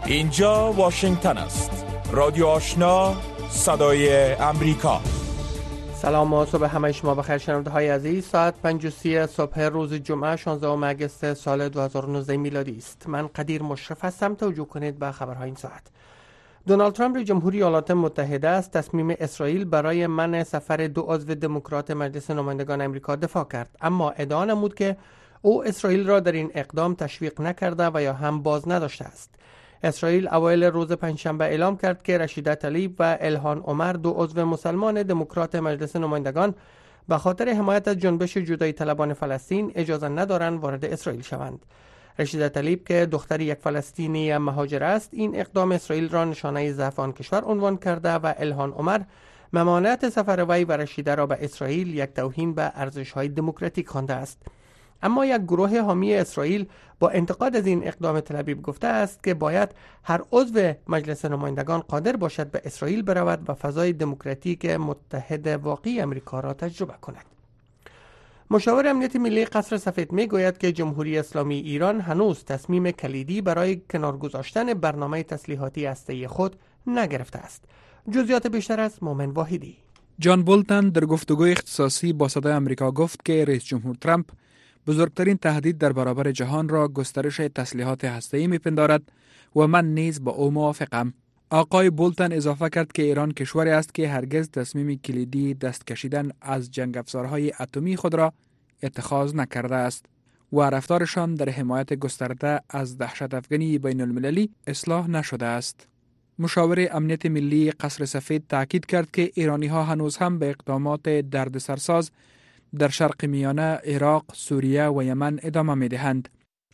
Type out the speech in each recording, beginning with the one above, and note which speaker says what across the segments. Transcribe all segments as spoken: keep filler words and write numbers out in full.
Speaker 1: اینجا واشنگتن است. رادیو آشنا، صدای امریکا.
Speaker 2: سلام و صبح همه شما بخیر شنونده های عزیز. ساعت پنج و سی صبح روز جمعه شانزدهم اگست سال دو هزار و نوزده میلادی است. من قدیر مشرف هستم. توجه کنید به خبرهای این ساعت. دونالد ترامپ رئیس جمهوری ایالات متحده از تصمیم اسرائیل برای منع سفر دو عضو دموکرات مجلس نمایندگان آمریکا دفاع کرد، اما ادعا نمود که او اسرائیل را در این اقدام تشویق نکرده و یا هم باز نداشته است. اسرائیل اوایل روز پنجشنبه اعلام کرد که رشیده طلیب و الهان عمر، دو عضو مسلمان دموکرات مجلس نمایندگان، به خاطر حمایت از جنبش جدایی طلبان فلسطین اجازه ندارند وارد اسرائیل شوند. رشیده طلیب که دختر یک فلسطینی مهاجر است، این اقدام اسرائیل را نشانه ضعف آن کشور عنوان کرده و الهان عمر ممانعت سفر وی و رشیده را به اسرائیل یک توهین به ارزش‌های دموکراتیک خوانده است. اما یک گروه حامی اسرائیل با انتقاد از این اقدام طلبیب گفته است که باید هر عضو مجلس نمایندگان قادر باشد به اسرائیل برود و فضای دموکراتیک متحد واقعی امریکا را تجربه کند. مشاور امنیت ملی قصر سفید می گوید که جمهوری اسلامی ایران هنوز تصمیم کلیدی برای کنار گذاشتن برنامه تسلیحاتی هسته‌ای خود نگرفته است. جزئیات بیشتر از مومن واحدی.
Speaker 3: جان بولتن در گفتگوی اختصاصی با صدای آمریکا گفت که رئیس جمهور ترامپ بزرگترین تهدید در برابر جهان را گسترش تسلیحات هسته‌ای می‌پندارد و من نیز با او موافقم. آقای بولتن اضافه کرد که ایران کشوری است که هرگز تصمیم کلیدی دست کشیدن از جنگ افزارهای اتمی خود را اتخاذ نکرده است و رفتارشان در حمایت گسترده از دهشت افغانی بین المللی اصلاح نشده است. مشاور امنیت ملی قصر سفید تاکید کرد که ایرانی‌ها هنوز هم به اقدامات دردسرساز در شرق میانه، عراق، سوریه و یمن ادامه می‌دهند.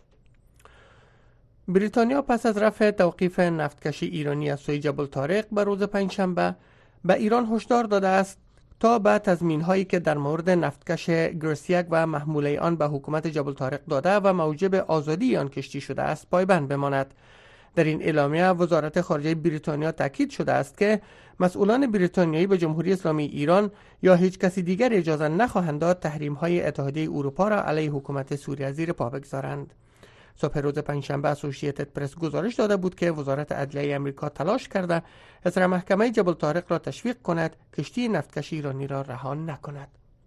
Speaker 2: بریتانیا پس از رفع توقیف نفتکشی ایرانی از سوی جبل طارق به روز پنجشنبه به ایران هشدار داده است تا به تضمین‌هایی که در مورد نفتکش گرسیک و محموله آن به حکومت جبل طارق داده و موجب آزادی آن کشتی شده است پایبند بماند. در این اعلامیه وزارت خارجه بریتانیا تاکید شده است که مسئولان بریتانیایی به جمهوری اسلامی ایران یا هیچ کسی دیگر اجازه نخواهند داد تحریم‌های اتحادیه اروپا را علیه حکومت سوریه زیر پا بگذارند. صبح روز پنجشنبه اسوسییتد پرس گزارش داده بود که وزارت عدلیه آمریکا تلاش کرده اصر محکمه جبل طارق را تشویق کند کشتی نفتکش ایرانی را رها نکند.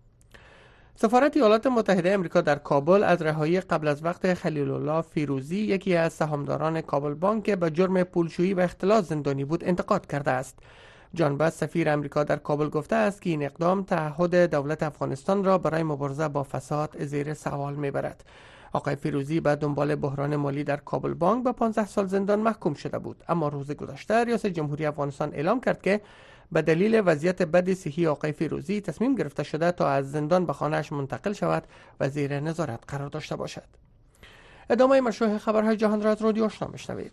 Speaker 2: سفارت ایالات متحده آمریکا در کابل از رهایی قبل از وقت خلیل الله فیروزی، یکی از سهامداران کابل بانک که به جرم پولشویی و اختلاس زندانی بود، انتقاد کرده است. جان باس سفیر آمریکا در کابل گفته است که این اقدام تعهد دولت افغانستان را برای مبارزه با فساد زیر سوال میبرد. آقای فیروزی به دنبال بحران مالی در کابل بانک به پانزده سال زندان محکوم شده بود، اما روز گذشته ریاست جمهوری افغانستان اعلام کرد که به دلیل وضعیت بد صحی آقای فیروزی تصمیم گرفته شده تا از زندان به خانه‌اش منتقل شود و زیر نظارت قرار داشته باشد. ادامه مشروع خبرهای جهان را از رادیو آشنا میشنوید.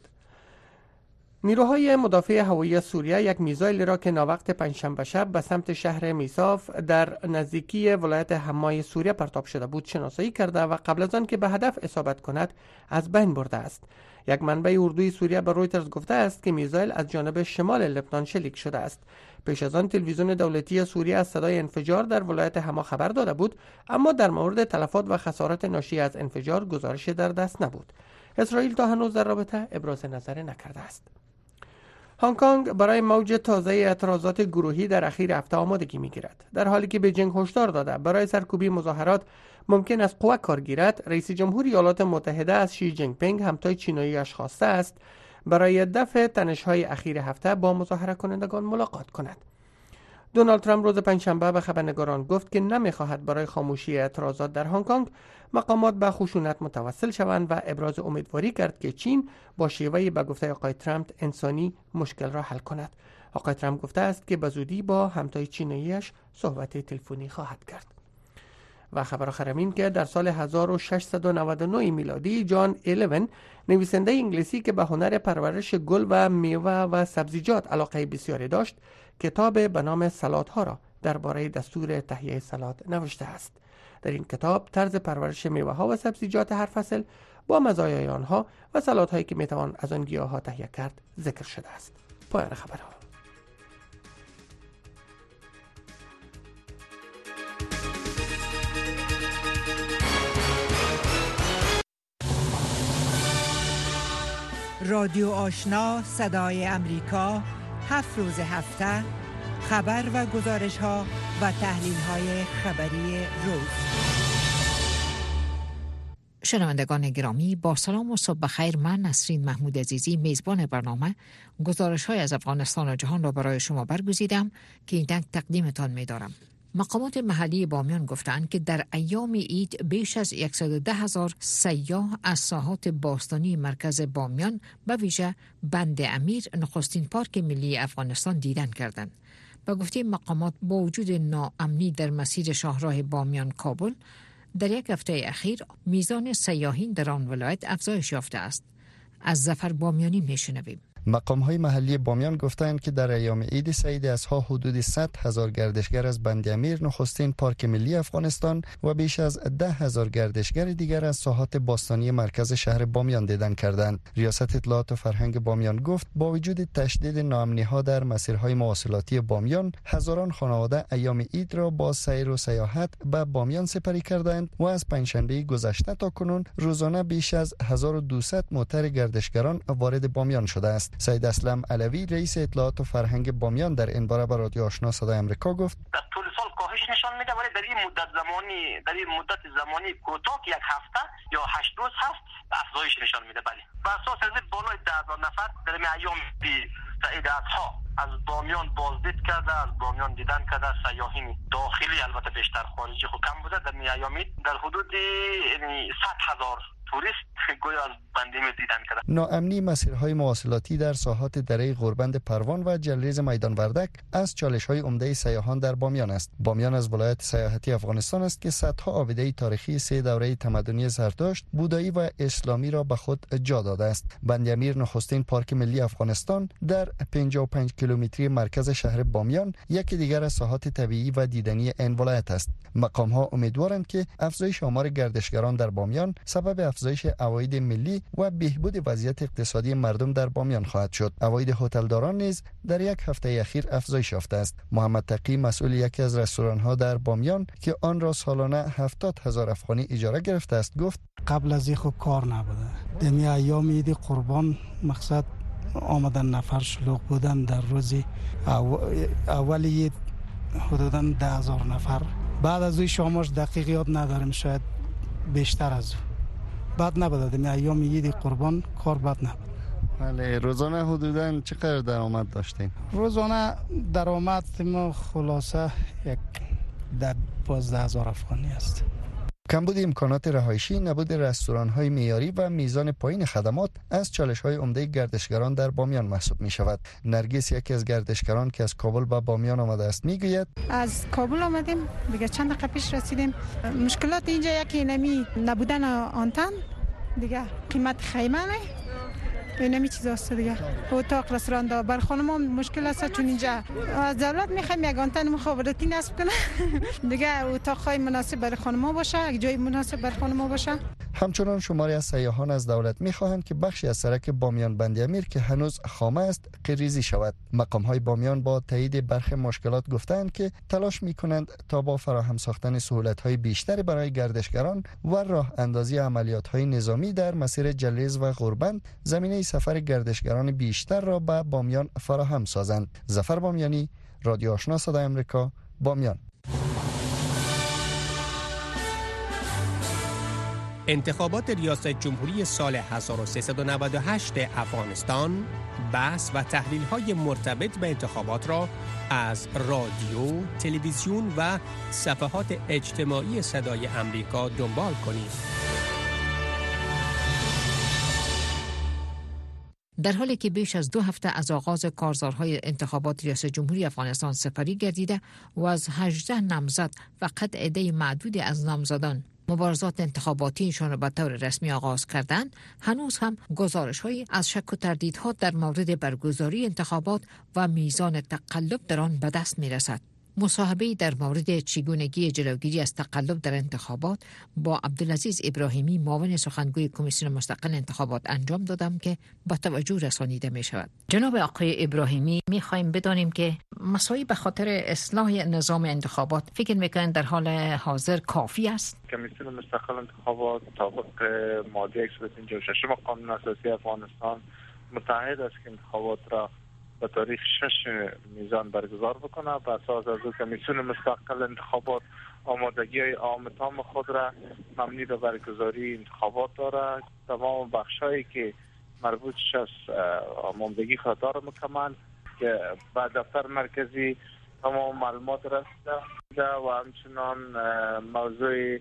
Speaker 2: نیروهای مدافع هوایی سوریه یک میزایل را که ناوقت پنجشنبه شب به سمت شهر میساف در نزدیکی ولایت حمای سوریه پرتاب شده بود شناسایی کرده و قبل از آن که به هدف اصابت کند از بین برده است. یک منبع اردوی سوریه به رویترز گفته است که میزایل از جانب شمال لبنان شلیک شده است. پیش از آن تلویزیون دولتی سوریه از صدای انفجار در ولایت حما خبر داده بود، اما در مورد تلفات و خسارات ناشی از انفجار گزارش در دست نبود. اسرائیل تا هنوز در رابطه ابراز نظر نکرده است. هنگ کنگ برای موج تازه اعتراضات گروهی در اخیر هفته آمادگی می‌گیرد. در حالی که بیجینگ هشدار داده برای سرکوبی مظاهرات ممکن است قوه کار گیرد، رئیس جمهوری ایالات متحده از شی جین پینگ همتای چینایی‌اش خواسته است برای دفع تنش‌های اخیر هفته با مظاهره کنندگان ملاقات کند. دونالد ترامپ روز پنجشنبه به خبرنگاران گفت که نمی‌خواهد برای خاموشی اعتراضات در هنگ کنگ مقامات به خشونت متوسل شوند و ابراز امیدواری کرد که چین با شیوهی به گفته آقای ترامپ انسانی مشکل را حل کند. آقای ترامپ گفته است که به زودی با همتای چینایی‌اش صحبت تلفنی خواهد کرد. و خبر آخر این که در سال هزار و ششصد و نود و نه میلادی جان ایلون، نویسنده انگلیسی که به هنر پرورش گل و میوه و سبزیجات علاقه بسیاری داشت، کتاب به نام سالادها را درباره دستور تهیه سالاد نوشته است. در این کتاب طرز پرورش میوه ها و سبزیجات هر فصل با مزایای آنها و سالادهایی که میتوان از آن گیاها تهیه کرد ذکر شده است. پایان خبرها.
Speaker 4: رادیو آشنا صدای امریکا، هفت روز هفته خبر و گزارش ها و تحلیل های خبری روز. شنوندگان گرامی، با سلام و صبح بخیر. من نسرین محمود عزیزی میزبان برنامه گزارش های از افغانستان و جهان را برای شما برگزیدم که این تک تقدیمتان می دارم. مقامات محلی بامیان گفتند که در ایام عید بیش از صد و ده هزار سیاح از ساحات باستانی مرکز بامیان به ویژه بند امیر، نخستین پارک ملی افغانستان، دیدن کردند. با گفته مقامات با وجود ناامنی در مسیر شاهراه بامیان کابل، در یک هفته اخیر میزان سیاحین در آن ولایت افزایش یافته است. از ظفر بامیانی میشنویم.
Speaker 5: مقام‌های محلی بامیان گفتند که در ایام عید سعید اضحی حدود صد هزار گردشگر از بند امیر، نخستین پارک ملی افغانستان، و بیش از ده هزار گردشگر دیگر از ساحات باستانی مرکز شهر بامیان دیدن کردند. ریاست اطلاعات و فرهنگ بامیان گفت با وجود تشدید ناامنی‌ها در مسیرهای مواصلاتی بامیان، هزاران خانواده ایام عید را با سیر و سیاحت به بامیان سپری کردند و از پنجشنبه گذشته تا کنون روزانه بیش از هزار و دویست موتر گردشگران وارد بامیان شده است. سید اسلم علوی، رئیس اطلاعات و فرهنگ بامیان، در این باره به رادیو آشنا صدای آمریکا گفت
Speaker 6: در طول سال کاهش نشان میده، ولی در این مدت زمانی در این مدت زمانی کوتاه یک هفته یا هشت روز هست افزایش نشان میده. بله، بر اساس از بالای ده هزار نفر در ایام سعید اضحی از بامیان بازدید کرده، از بامیان دیدن کرده. سیاحین داخلی البته بیشتر، خارجی خود کم بوده. در ایام در حدود صد هزار توریست گویا از بند امیر دیدن کرده.
Speaker 5: ناامنی مسیرهای مواصلاتی در ساحات دره غوربند پروان و جلریز میدان وردک از چالش‌های عمده سیاحان در بامیان است. بامیان از ولایت سیاحتی افغانستان است که صدها آبیده تاریخی سه دوره تمدنی زرتشت، بودایی و اسلامی را به خود جا داده است. بند امیر، نخستین پارک ملی افغانستان، در پنجاه و پنج کیلومتری مرکز شهر بامیان، یکی دیگر از ساحات طبیعی و دیدنی این ولایت است. مقام‌ها امیدوارند که افزایش آمار گردشگران در بامیان سبب افزایش عواید ملی و بهبود وضعیت اقتصادی مردم در بامیان خواهد شد. عواید هتلداران نیز در یک هفته اخیر افزایش یافته است. محمد تقی، مسئول یکی از رستوران‌ها در بامیان که آن را سالانه هفتاد هزار افغانی اجاره گرفته است، گفت
Speaker 7: قبل از این خود کار نبوده. دمی ایام عید قربان مقصد آمدن نفر شلوغ بودن. در روز اول عید حدوداً ده هزار نفر. بعد از این شامش دقیق یاد ندارم، شاید بیشتر از اون. بد نبوده. دمی ایام عید قربان کار بد نبود.
Speaker 5: بله، روزانه حدوداً چقدر درآمد داشتین؟
Speaker 7: روزانه درآمد ما خلاصه یک ده پانزده هزار افغانی است.
Speaker 5: کمبود امکانات رهایشی، نبود رستوران‌های معیاری و میزان پایین خدمات از چالش‌های عمده گردشگران در بامیان محسوب می‌شود. نرگس، یکی از گردشگران که از کابل به بامیان آمده است، می‌گوید
Speaker 8: از کابل آمدیم دیگه، چند دقیقه پیش رسیدیم. مشکلات اینجا یکی نمی نبودن آنتن دیگه، قیمت خیمه نه اینمی چیزا است دیگه. اتاق رستوران دا بر خانم مشکل است، چون اینجا از دولت میخوایم یک آنتن مخابراتی نصب کنه دیگه. اتاقای مناسب برای خانم باشه، یک جای مناسب برای خانم باشه.
Speaker 5: همچنان شماری از سیاحان از دولت میخواهند که بخشی از سرک بامیان بند امیر که هنوز خامه است قیریزی شود. مقام‌های بامیان با تایید برخی مشکلات گفتند که تلاش میکنند تا با فراهم ساختن سهولت‌های بیشتری برای گردشگران و راه اندازی عملیات‌های نظامی در مسیر جلریز و غوربند زمینه سفر گردشگران بیشتر را به بامیان فراهم سازند. ظفر بامیانی، رادیو آشنا صدای آمریکا، بامیان.
Speaker 9: انتخابات ریاست جمهوری سال هزار و سیصد و نود و هشت افغانستان، بحث و تحلیل‌های مرتبط به انتخابات را از رادیو، تلویزیون و صفحات اجتماعی صدای آمریکا دنبال کنید.
Speaker 4: در حالی که بیش از دو هفته از آغاز کارزارهای انتخابات ریاست جمهوری افغانستان سپری گردیده و از هجده نامزد فقط عده معدودی از نامزدان مبارزات انتخاباتیشان را به طور رسمی آغاز کردند، هنوز هم گزارش‌هایی از شک و تردیدها در مورد برگزاری انتخابات و میزان تقلب در آن به دست می‌رسد. مصاحبه در مورد چگونگی جلوگیری از تقلب در انتخابات با عبدالعزیز ابراهیمی، معاون سخنگوی کمیسیون مستقل انتخابات انجام دادم که با توجه رسانیده می شود. جناب آقای ابراهیمی، می خواهیم بدانیم که مساعی به خاطر اصلاح نظام انتخابات فکر میکنند در حال حاضر کافی است؟
Speaker 10: کمیسیون مستقل انتخابات طبق ماده صد و پنجاه و شش قانون اساسی افغانستان متحد است که انتخابات را به تاریخ شش میزان برگزار بکنه. بر اساس از او کمیسیون مستقل انتخابات آمادگی های عام تام خود را مبنی به برگزاری انتخابات داره. تمام بخشایی که مربوطش است آمادگی خود داره مکمل که به دفتر مرکزی تمام معلومات رسیده و همچنان موضوع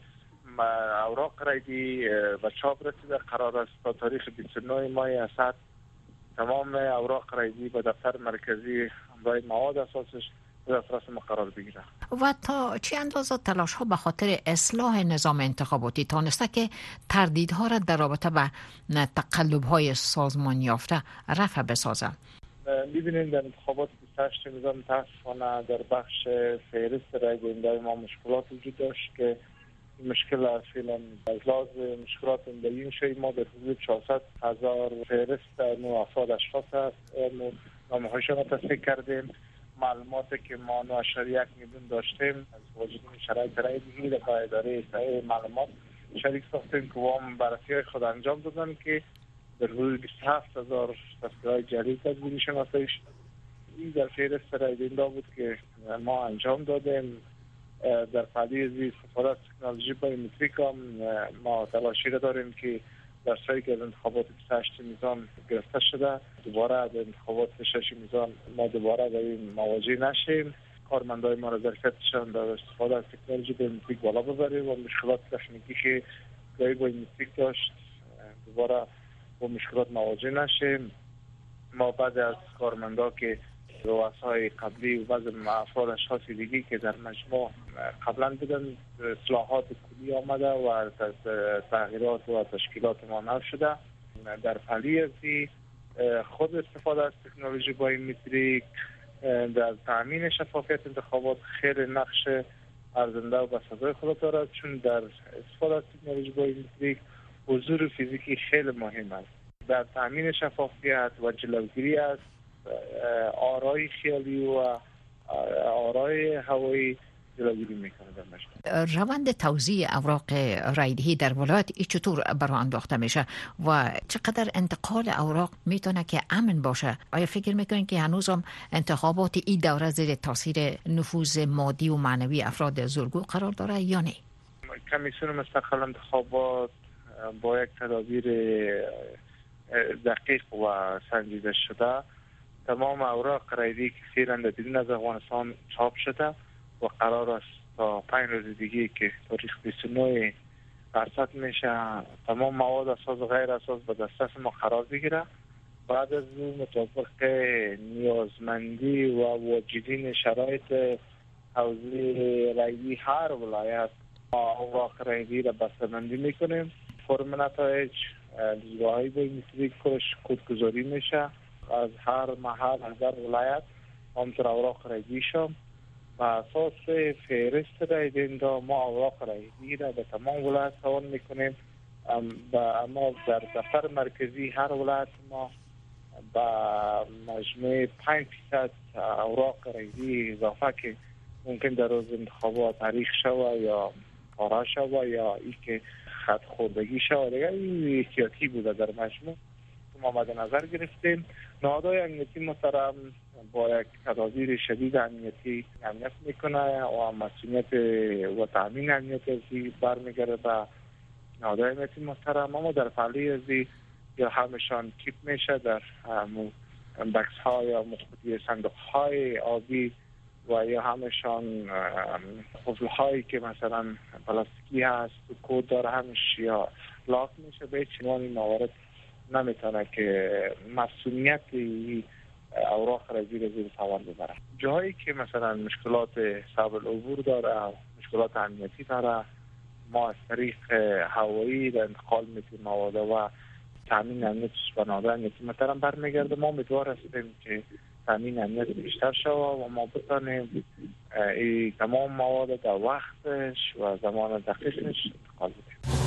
Speaker 10: اوراق رایدی و چاپ رسیده. قرار است تا تاریخ بیست و نه ماه اسد تمام اوراق رایدی به دفتر مرکزی برای مواد اساسش به دسترس ما قرار بگیره.
Speaker 4: و تا چه اندازه تلاش ها به خاطر اصلاح نظام انتخاباتی تانسته که تردیدها را در رابطه به تقلب های سازمان یافته رفع بسازه؟
Speaker 10: می‌بینید در انتخابات بیست و هشت نظام متاسفانه در بخش فهرست رای دهنده ما مشکلات وجود داشت که مشکل از فعلا از لحاظ مشکلات این شوی ما در حدود چهارصد هزار فهرست نو افراد اشخاص هست نامه هایشان را تصدیق کردیم. معلوماتی که ما نه اشاریه یک میلیون داشتیم از واجدین شرایط رای دهی در اداره صحیح معلومات شریک ساختیم که وام بررسی های خود انجام دادن که در حدود بیست و هفت هزار تصدیق‌های جدید تدبیری شناسایی شد. این در فهرست رای دهنده بود که ما انجام دادیم. در پلی از استفاده از تکنولوژی بایومتریک هم ما تلاشی را داریم که در سایی که از انتخابات بیست و هشت میزان گرفته شده دوباره از انتخابات شش میزان ما دوباره در این مواجه نشیم. کارمندای ما را ظرفیتشان در استفاده از تکنولوژی بایومتریک بالا ببریم و مشکلات تکنیکی که گاهی بایومتریک داشت دوباره با مشکلات مواجه نشیم. ما بعد از کارمندا که رؤسای قبلی و بعض افراد اشخاص دیگی که در مجموع قبلا بودن اصلاحات کلی آمده و تغییرات و تشکیلات ما نو شده. در پلی ازی خود استفاده از تکنولوژی بایومتریک در تامین شفافیت انتخابات خیلی نقش ارزنده و بسزای خود دارد، چون در استفاده از تکنولوژی بایومتریک حضور فیزیکی خیلی مهم است در تامین شفافیت و جلوگیری از آرای خیالی و آرای هوایی جلوگیری میکنه. در
Speaker 4: روند توزیع اوراق رایدهی در ولایت ای چطور برای انداخته میشه و چقدر انتقال اوراق میتونه که امن باشه؟ آیا فکر میکنین که هنوزم انتخابات این دوره زیر تاثیر نفوذ مادی و معنوی افراد زورگو قرار داره یا نه؟
Speaker 10: کمیسیون مستقل انتخابات با یک تدابیر دقیق و سنجیده شده تمام اوراق رایدی که فعلا در بیرون از افغانستان چاپ شده و قرار است تا پنج روز دیگه که تاریخ بیست و نه درصد میشه تمام مواد اساس و غیر اساس به دسترس ما قرار بگیره. بعد از اون مطابق نیازمندی و واجدین شرایط توزیع رایدی هر ولایت اوراق رایدی را بسته‌بندی میکنیم. فرم نتایج دیوارهای بایومتریک کدگذاری میشه از هر محل از هر ولایت همطور اوراق رایدی شم و اساس فهرست رای دهنده ما اوراق رایدی را به تمام ولایت توان میکنیم. اما در دفتر مرکزی هر ولایت ما با مجموع پنج درصد اوراق رایدی اضافه که ممکن در روز انتخابات تاریخ شوه یا پاره شوه یا ای که خط خوردگی شوه دیگه این احتیاطی بوده در مجموع ما مد نظر گرفتیم. نهادهای امنیتی محترم با یک تدابیر شدید امنیتی امنیت میکنه و مسئولیت و تامین امنیت ازی برمیگرده به نهادهای امنیتی محترم. اما در پلی ازی یا همشان کیپ میشه در بکس ها یا مخبوطی صندوق های آبی و یا همشان قفل هایی که مثلا پلاستیکی هست و کود داره همش یا لاک میشه. به چنان این موارد نمیتونه که مسئولیت اوراق را زیر زیر سوال ببره. جایی که مثلا مشکلات صعب العبور داره مشکلات امنیتی داره ما از طریق هوایی را انتقال میتونیم مواد و تامین امنیتش به نهادهای امنیتی محترم برمیگرده. ما امیدوار هستیم که تامین امنیت بیشتر شود و ما بتانیم ای تمام مواد در وقتش و زمان دقیقش انتقال بدیم.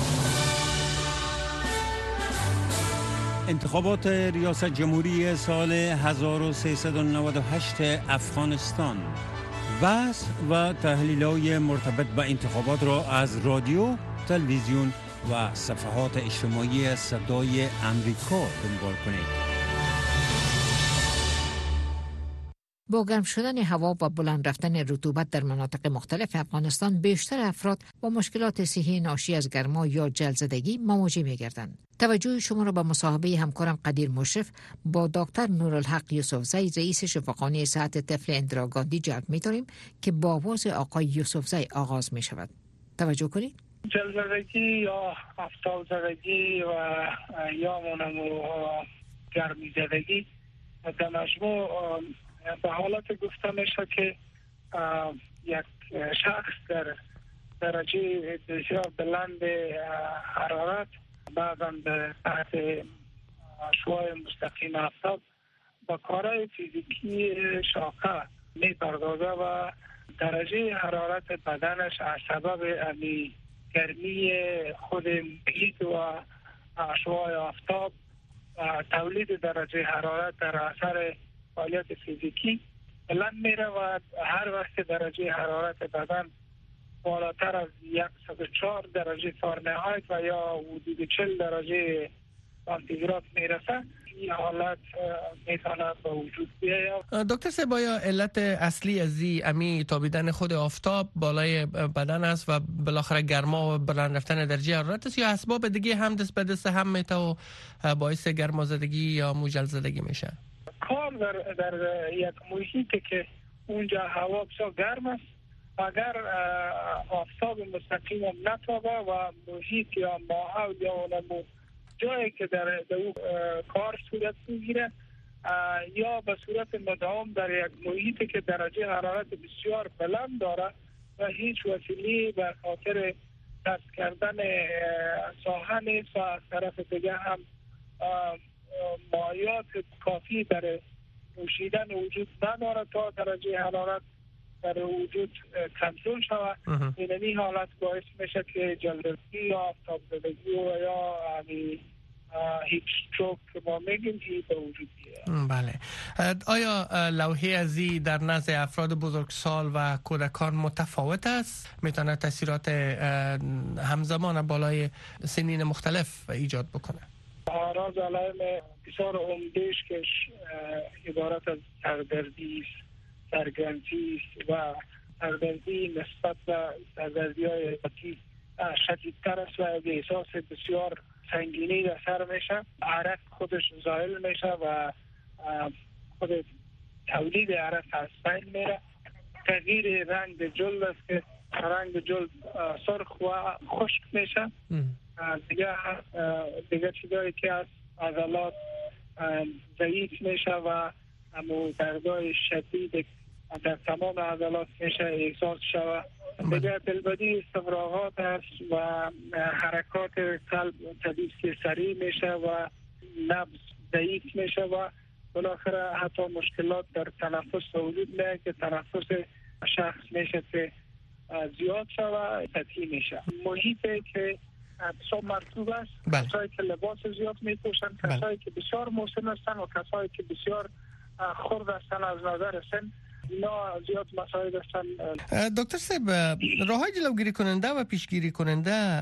Speaker 9: انتخابات ریاست جمهوری سال هزار و سیصد و نود و هشت افغانستان. بحث و تحلیل‌های مرتبط با انتخابات را از رادیو، تلویزیون
Speaker 11: و صفحات اجتماعی صدای امریکا دنبال کنید.
Speaker 4: با گرم شدن هوا و بلند رفتن رطوبت در مناطق مختلف افغانستان، بیشتر افراد با مشکلات صحی ناشی از گرما یا جلزدگی مواجه می‌گردند. توجه شما را به مصاحبه همکارم قدیر مشرف با دکتر نورالحق یوسفزی، رئیس شفاخانه صحت طفل اندراگاندی جلب می‌داریم که با آواز آقای یوسفزی آغاز می‌شود. توجه کنید.
Speaker 12: جلزدگی یا آفتاب زدگی و یا منمو گرمی زدگی در مجموع به حالت گفته میشه که یک شخص در درجه بسیار بلند حرارت بعضا به تحت شعاع مستقیم آفتاب با کارهای فیزیکی شاقه می پردازه و درجه حرارت بدنش از سبب امی گرمی خود محیط و شعاع آفتاب تولید درجه حرارت در اثر فعالیت فیزیکی بلند میره و هر وقت درجه حرارت بدن بالاتر از صد و چهار درجه فارنهایت و یا حدود چهل درجه سانتیگراد میرسه، این حالت میتونه به وجود بیاید.
Speaker 2: دکتر صاحب، آیا علت اصلی از این امی تابیدن خود آفتاب بالای بدن است و بالاخره گرما و بلند رفتن درجه حرارت است، یا اسباب دیگه هم دست به دست هم میتونه باعث گرمازدگی یا موجلزدگی میشه؟
Speaker 12: کار در, در یک محیطی که اونجا هوا بسیار گرم است، اگر آفتاب مستقیم نتابه و محیط یا ماحول یا اونمو جایی که در او کار صورت میگیره یا به صورت مداوم در یک محیطی که درجه حرارت بسیار بلند داره و هیچ وسیله به خاطر دست کردن ساحه نیست و از طرف دیگه هم مایات کافی در نوشیدن وجود نداره تا درجه حرارت در وجود کنترل شود. این حالت باعث میشه که جلدی یا آفتاب زدگی و یا هیت استروک که ما میگیم به وجود بیاد.
Speaker 2: بله. آیا لوحه ازی در نزد افراد بزرگسال و کودکان متفاوت است؟ میتونه تاثیرات همزمان بالای سنین مختلف ایجاد بکنه؟
Speaker 12: اعراض علائم بسیار عمده‌اش که عبارت از سردردی است، سرگرمی است و سردردی نسبت به سردردی‌های عادی شدیدتر است و احساس بسیار سنگینی در سر میشه، عرق خودش زائل میشه و خود تولید عرق از بین میره. تغییر رنگ جلد است که رنگ جلد سرخ و خشک میشه. دیگه دیگه چیزایی که از عضلات ضعیف میشه و همون دردهای شدید در تمام عضلات میشه احساس شود. دیگه دلبدی استفراغات است و حرکات قلب طبیعی سریع میشه و نبض ضعیف میشه و بالاخره حتی مشکلات در تنفس وجود میاد که تنفس شخص میشه که زیاد شود، تطهی میشه. محیطی که بسیار مرطوب است،
Speaker 2: بله.
Speaker 12: کسایی که لباس زیاد میپوشن، کسایی بله. که بسیار مسن هستن و کسایی که بسیار خرد هستن از نظر سن، اینا زیاد مسائل هستن.
Speaker 2: دکتر صاحب، راههای جلوگیری کننده و پیشگیری کننده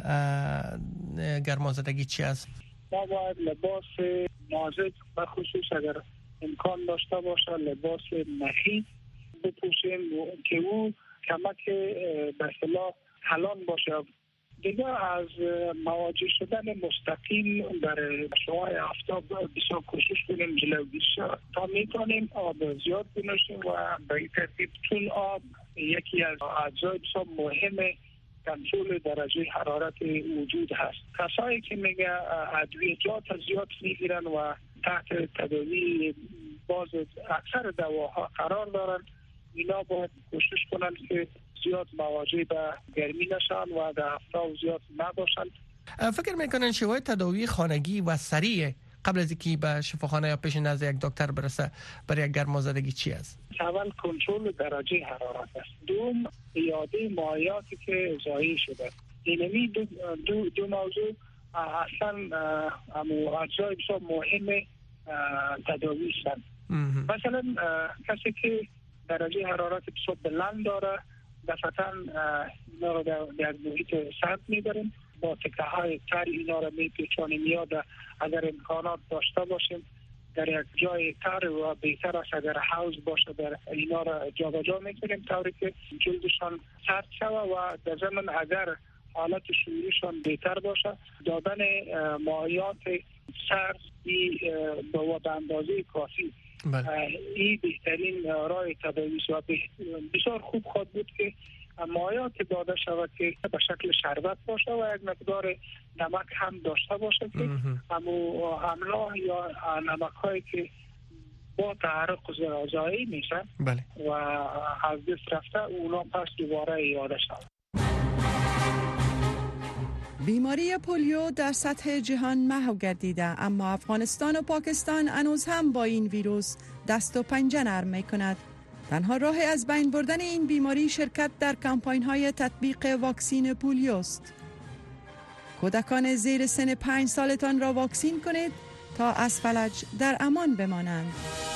Speaker 2: گرمازدگی چی است؟
Speaker 12: ما باید لباس نازک و خصوص اگر امکان داشته باشه لباس نخی بپوشیم که او کمک به اصطلاح کلان باشه. دیگه از مواجه شدن مستقیم در شعاع آفتاب بسیار کوشش کنیم جلوگیری تا میتونیم آب زیاد بنوشیم و به این ترتیب چون آب یکی از اجزای بسیار مهم کنترل درجه حرارت وجود هست. کسایی که میگه ادویجات زیاد میگیرن و تحت تداوی باز اکثر دواها قرار دارن، اینا باید کوشش کنن که زیاد مواجه به گرمی نشن و در آفتاب زیاد نباشن.
Speaker 2: فکر میکنن شیوه تداوی خانگی و سریع قبل از اینکه به شفاخانه یا پیش نزد یک دکتر برسه برای یک گرمازدگی چی است؟
Speaker 12: اول کنترل درجه حرارت است. دوم پیاده مایعاتی که ضایع شده. اینمی دو, دو, دو موضوع اصلا اجزای بسیار مهم تداوی هستند. مثلا کسی که درجه حرارت بسیار بلند داره دفعتاً اینا رو در, در محیط سرد میبریم با تکه های تر اینا را میپیچانیم یا اگر امکانات داشته باشیم در یک جای تر و بهتر است اگر حوض باشه در اینا را جابجا میکنیم طوری که جلدشان سرد شوه و در ضمن اگر حالت شوریشان بهتر باشه دادن مایعات سرد و به اندازه کافی این بهترین راه تداوی است و بسیار خوب خود بود که مایعات داده شود که به شکل شربت باشه و یک مقدار نمک هم داشته باشه که همو املاح یا نمک هایی که با تحرک غذایی میشن
Speaker 2: بله.
Speaker 12: و از دست رفته اونا پس دوباره ایاده شود.
Speaker 13: بیماری پولیو در سطح جهان محو گردیده، اما افغانستان و پاکستان هنوز هم با این ویروس دست و پنجه نرم می کند. تنها راه از بین بردن این بیماری شرکت در کمپاین های تطبیق واکسین پولیو است. کودکان زیر سن پنج سالتان را واکسین کنید تا از فلج در امان بمانند.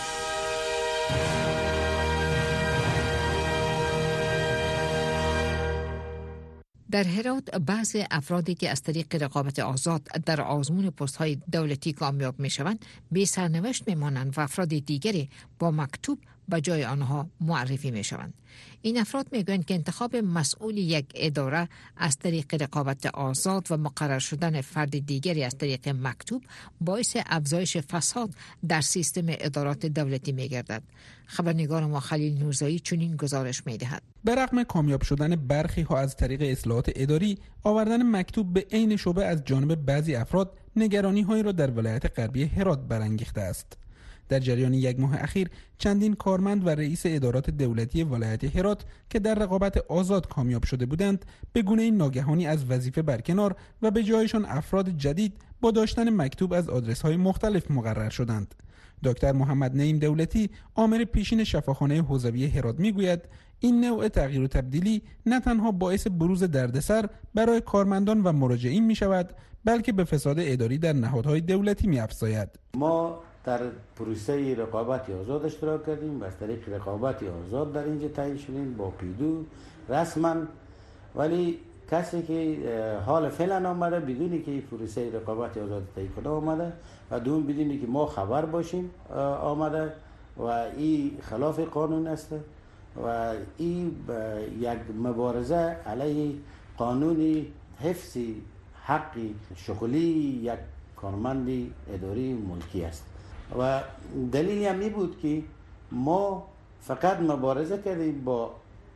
Speaker 4: در هرات بعض افرادی که از طریق رقابت آزاد در آزمون پست‌های دولتی کامیاب می‌شوند بی سرنوشت می‌مانند و افراد دیگری با مکتوب به جای آنها معرفی می‌شوند. این افراد می‌گویند که انتخاب مسئول یک اداره از طریق رقابت آزاد و مقرر شدن فرد دیگری از طریق مکتوب باعث افزایش فساد در سیستم ادارات دولتی می‌گردد. خبرنگار ما خلیل نورزایی چنین گزارش می‌دهد.
Speaker 3: به رغم کامیاب شدن برخی ها از طریق اصلاحات اداری، آوردن مکتوب به عین شعبه از جانب بعضی افراد نگرانی هایی را در ولایت غربی هرات برانگیخته است. در جریان یک ماه اخیر چندین کارمند و رئیس ادارات دولتی ولایت هرات که در رقابت آزاد کامیاب شده بودند به گونه ناگهانی از وظیفه برکنار و به جایشان افراد جدید با داشتن مکتوب از آدرس های مختلف مقرر شدند. دکتر محمد نعیم دولتی، آمر پیشین شفاخانه حوزوی هرات میگوید این نوع تغییر و تبدیلی نه تنها باعث بروز دردسر برای کارمندان و مراجعین می شود، بلکه به فساد اداری در نهادهای دولتی می افزاید.
Speaker 14: ما در پروسه رقابت آزاد اشتراک کردیم و از طریق رقابت آزاد در اینجا تعیین شدیم با پیدو رسما، ولی کسی که حال فعلا آمده بدونی که پروسه رقابت آزاد تعیین کنه آمده و دوم بدونی که ما خبر باشیم آمده و این خلاف قانون است و این یک مبارزه علیه قانون حفظ حق شغلی یک کارمند اداری ملکی است و دلیلی هم می بود که ما فقط مبارزه کردیم با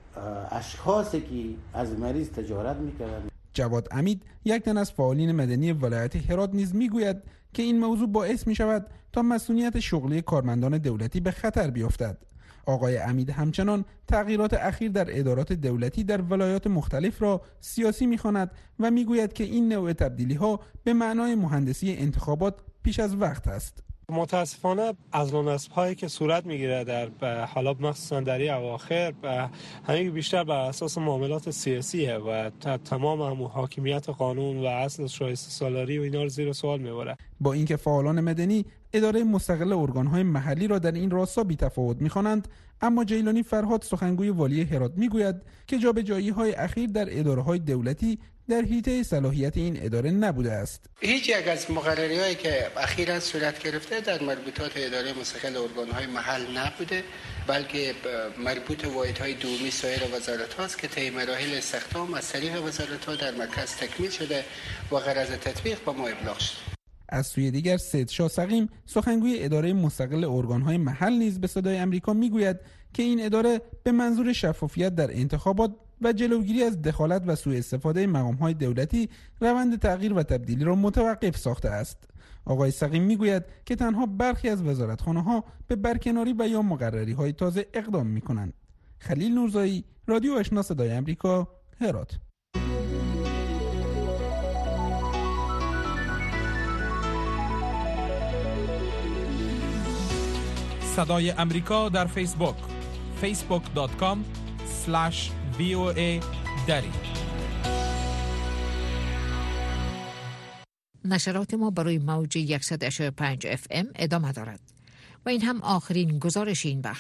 Speaker 14: اشخاصی که از مریض تجارت میکردند.
Speaker 3: جواد امید، یک تن از فعالین مدنی ولایت هرات نیز میگوید که این موضوع باعث می شود تا مسئولیت شغلی کارمندان دولتی به خطر بیفتد. آقای امید همچنان تغییرات اخیر در ادارات دولتی در ولایات مختلف را سیاسی می‌خواند و میگوید که این نوع تبدیلی‌ها به معنای مهندسی انتخابات پیش از وقت است.
Speaker 15: متاسفانه از نصب‌هایی که صورت میگیره در حالا مخصوصا در این اواخر همین بیشتر بر اساس معاملات سیاسیه و تمام هم حاکمیت قانون و اصل شایسته سالاری و اینا رو زیر سوال میبره.
Speaker 3: با اینکه فعالان مدنی اداره مستقل ارگان‌های محلی را در این راستا بی‌تفاوت می‌خوانند، اما جیلانی فرهاد سخنگوی والی هرات میگوید که جابجایی‌های اخیر در اداره‌های دولتی در حیطه صلاحیت این اداره نبوده است.
Speaker 16: هیچ یک از مقرری‌هایی که اخیراً صورت گرفته در مربوطات اداره مستقل ارگان‌های محل نبوده، بلکه مربوط واحدهای دومی سایر وزارت‌هاست که طی مراحل استخدام از طریق وزارت‌ها در مرکز تکمیل شده و غرض تطبیق به ما ابلاغ شده.
Speaker 3: از سوی دیگر سید شاه سقیم سخنگوی اداره مستقل ارگان‌های محل نیز به صدای آمریکا میگوید که این اداره به منظور شفافیت در انتخابات و جلوگیری از دخالت و سوء استفاده مقام‌های دولتی روند تغییر و تبدیلی را متوقف ساخته است. آقای سقیم میگوید که تنها برخی از وزارتخانه‌ها به برکناری و یا مقرری‌های تازه اقدام می‌کنند. خلیل نورزایی، رادیو آشنا صدای آمریکا، هرات.
Speaker 1: صدای امریکا در فیسبوک فیسبوک دات کام اسلش وی او ای دری.
Speaker 4: نشرات ما برای موج صد و پنج اف ام ادامه دارد و این هم آخرین گزارش این بخش.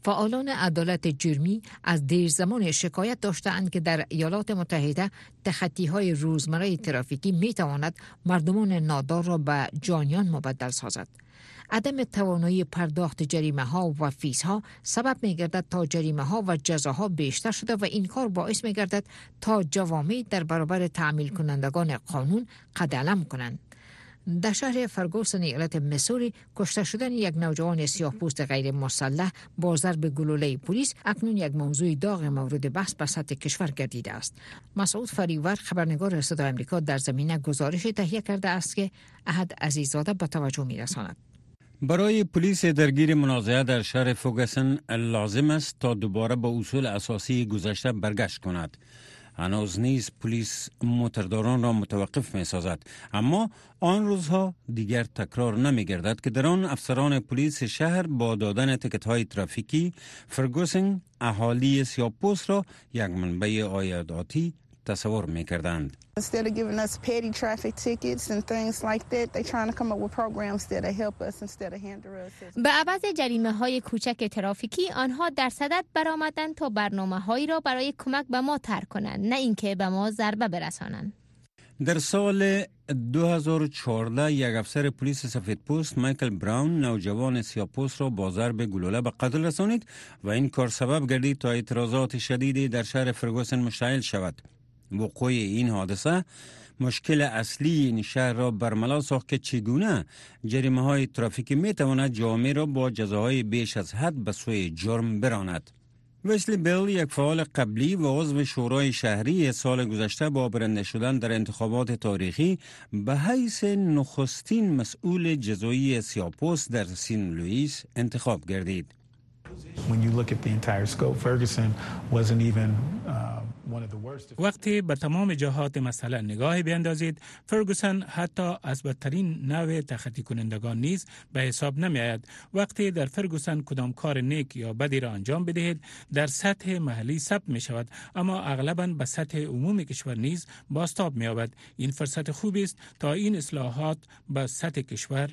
Speaker 4: فعالان عدالت جرمی از دیر زمان شکایت داشتند که در ایالات متحده تخطی‌های روزمره ترافیکی می‌تواند مردمان نادار را به جانیان مبدل سازد. عدم توانایی پرداخت جریمه ها و فیس ها سبب می گردد تا جریمه ها و جزاها بیشتر شده و این کار باعث می گردد تا جوامع در برابر تعمیل کنندگان قانون قد علم کنند. در شهر فرگوسن ایالت میسوری کشته شدن یک نوجوان سیاه‌پوست غیر مسلح با ضرب گلوله پلیس اکنون یک موضوع داغ مورد بحث به سطح کشور گردیده است. مسعود فریور خبرنگار صدای آمریکا در زمینه گزارش تهیه کرده است که احد عزیزاده به توجه می‌رساند.
Speaker 11: برای پلیس درگیر منازعه در شهر فرگوسن لازم است تا دوباره با اصول اساسی گذشته برگشت کند. هنوز نیز پلیس موترداران را متوقف می سازد، اما آن روزها دیگر تکرار نمی گردد که در آن افسران پلیس شهر با دادن تکت های ترافیکی فرگوسن اهالی سیاه‌پوست را یک منبع عایداتی تصور می کردند.
Speaker 17: Instead of giving us petty traffic tickets and things like that, they trying to come up with programs that help us instead of hinder us.
Speaker 18: به عوض جریمه های کوچک ترافیکی آنها در صدد برآمدند تا برنامه هایی را برای کمک به ما طرح کنند، نه اینکه به ما ضربه برسانند.
Speaker 11: در سال دو هزار و چهارده یک افسر پلیس سفیدپوست مایکل براون نوجوان سیاه‌پوست را با ضرب گلوله به قتل رسانید و این کار سبب گردید تا اعتراضات شدیدی در شهر فرگوسن مشتعل شود. وقوع این حادثه مشکل اصلی این شهر را برملا ساخت که چگونه جریمه های ترافیکی می تواند جامعه را با جزاهای بیش از حد به سوی جرم براند. ویسلی بیل یک فعال قبلی و عضو شورای شهری سال گذشته با برنده شدن در انتخابات تاریخی به حیث نخستین مسئول جزایی سیاه‌پوست در سین لوئیس انتخاب گردید.
Speaker 19: When you look at the entire scope, Ferguson wasn't even uh, one of the worst.
Speaker 20: وقتی به تمام جهات مسئله نگاه بیندازید، فرگوسن حتی از بدترین نوع تخطی کنندگان نیز به حساب نمی آید. وقتی در فرگوسن کدام کار نیک یا بدی را انجام بدهید، در سطح محلی ثبت می شود، اما اغلباً به سطح عمومی کشور نیز بازتاب می یابد. این فرصت خوبی است تا این اصلاحات به سطح کشور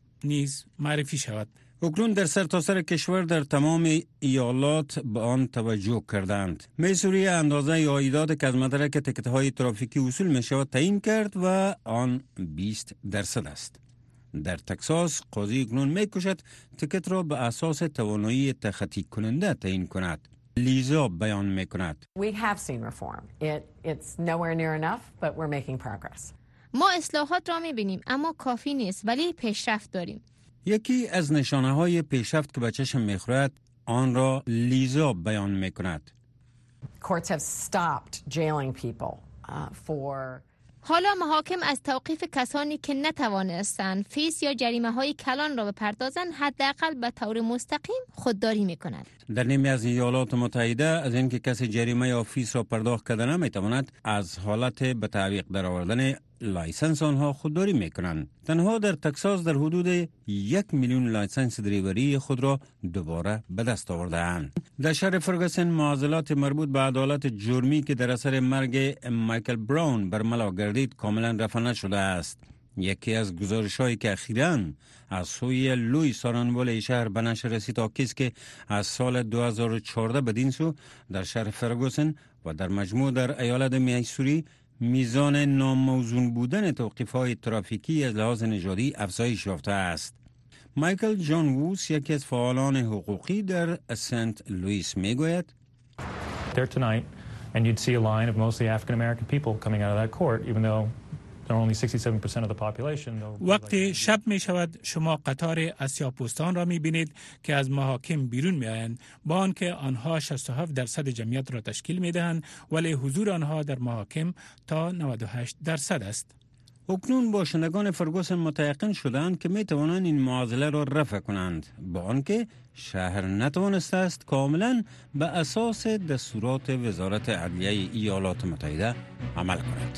Speaker 20: نیز معرفی شود.
Speaker 11: اکنون در سرتاسر کشور در تمام ایالات به آن توجه کردند. میسوری اندازه عایدات که از مدرک تکت‌های ترافیکی وصول می شود تعیین کرد و آن بیست درصد است. در تکساس قاضی اکنون می کوشد تکت را به اساس توانایی تخطی کننده تعیین کند. لیزا بیان می کند.
Speaker 21: We have seen reform. It, it's nowhere near enough, but we're making progress.
Speaker 18: ما اصلاحات را می بینیم اما کافی نیست، ولی پیشرفت داریم.
Speaker 11: یکی از نشانه های پیشرفت که به چشم می‌خورد آن را لیزا بیان می‌کند.
Speaker 21: Courts have stopped jailing people uh, for
Speaker 18: حالا محاکم از توقیف کسانی که نتوانستند فیس یا جریمه‌های کلان را بپردازند حداقل به طور مستقیم خودداری می‌کنند.
Speaker 11: در نیمی از ایالات متحده از اینکه کسی جریمه یا فیس را پرداخت کرده نمی‌تواند از حالت به تعویق درآوردن لایسنس آنها خودداری می‌کنند. تنها در تکساس در حدود یک میلیون لایسنس دریوری خود را دوباره به دست آورده‌اند. در شهر فرگوسن معضلات مربوط به عدالت جرمی که در اثر مرگ مایکل براون برملا گردید کاملا رفع نشده است. یکی از گزارش‌هایی که اخیراً از سوی لوی سارانوال شهر به نشر رسید آکیست که از سال دو هزار و چهارده بدین سو در شهر فرگوسن و در مجموع در ایالت میسوری میزان ناموزون بودن توقیف‌های ترافیکی از لحاظ نژادی افزایش یافته است. مایکل جان ووس یکی از فعالان حقوقی در سنت لوئیس میگوید
Speaker 19: There tonight and you'd see a line of mostly African American people coming out of that court even though there are only sixty-seven percent of the population.
Speaker 20: وقتی شب می شود شما قطار از سیاه‌پوستان را می بینید که از محاکم بیرون می آیند با آنکه آنها شصت و هفت درصد جمعیت را تشکیل می دهند ولی حضور آنها در محاکم تا نود و هشت درصد است.
Speaker 11: اکنون باشندگان فرگوسن متیقن شدند که می توانند این معضله را رفع کنند با آنکه شهر نتوانسته است کاملا به اساس دستورات وزارت عدلیه ایالات متحده عمل کند.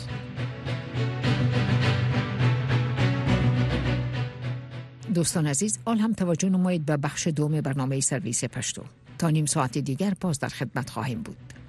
Speaker 4: دوستان عزیز، آل هم توجه نمایید به بخش دوم برنامه سرویس پشتو. تا نیم ساعت دیگر باز در خدمت خواهیم بود.